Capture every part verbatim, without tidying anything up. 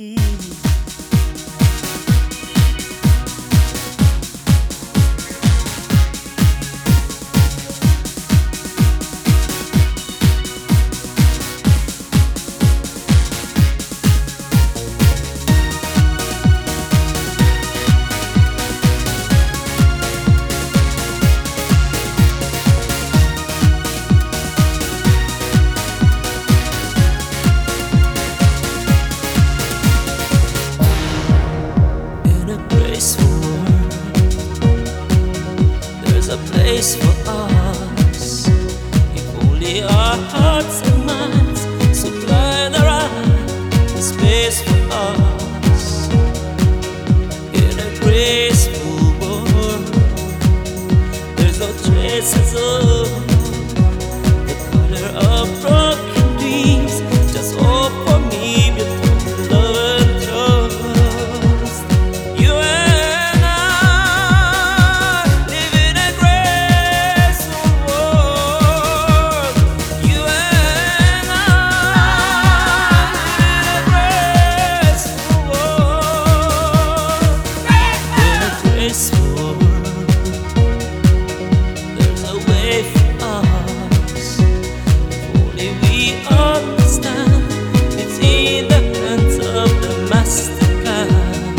A place for us, if only our hearts and minds supply the right space for us. In a graceful world, there's no traces of the color of broken dreams. Just hope for me, beautiful love and trust. You and I live in a graceful world. You and I live in a graceful world. In a graceful world, there's a way for us. If only we understand, it's in the hands of the master plan.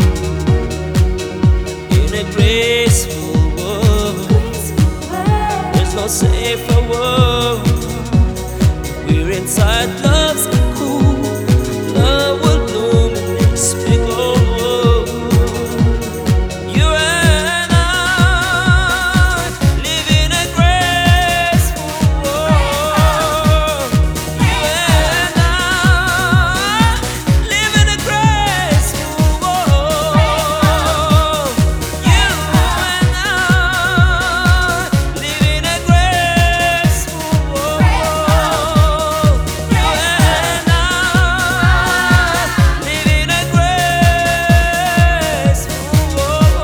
In a graceful world, there's no safer world. We're inside love's cocoon. Love will bloom in this big old world. You and I live in a graceful world. You and I live in a graceful world. You and I live in a graceful world. You and I live in a graceful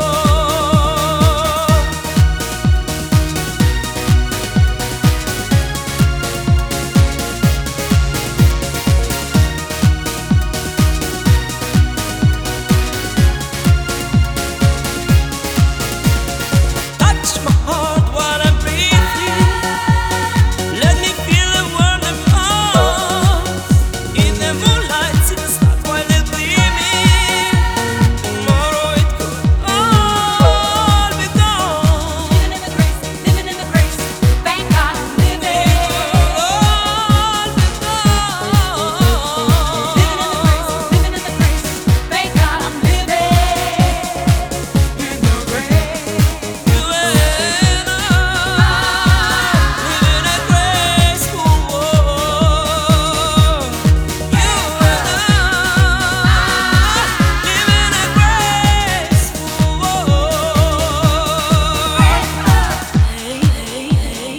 world. Touch my heart while I'm breathing. Let me feel the warmth of yours. In the moonlight, see the stars while they're gleaming. Tomorrow it could all be gone. Living in the grace, living in the grace. Thank God I'm living. It could all be gone. Living in the grace, living in the grace. Thank God I'm living. In the grace. You and I live in a graceful world. You and I live in a graceful world. Hey, hey, hey,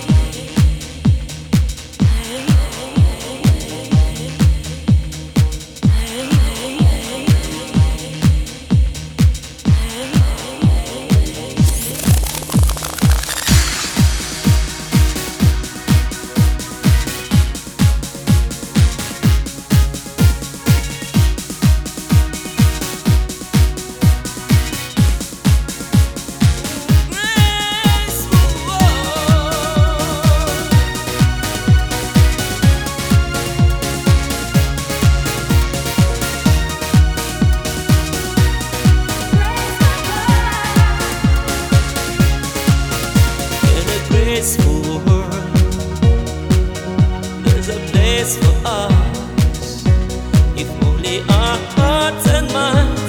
In a graceful world, there's a place for us. If only our hearts and minds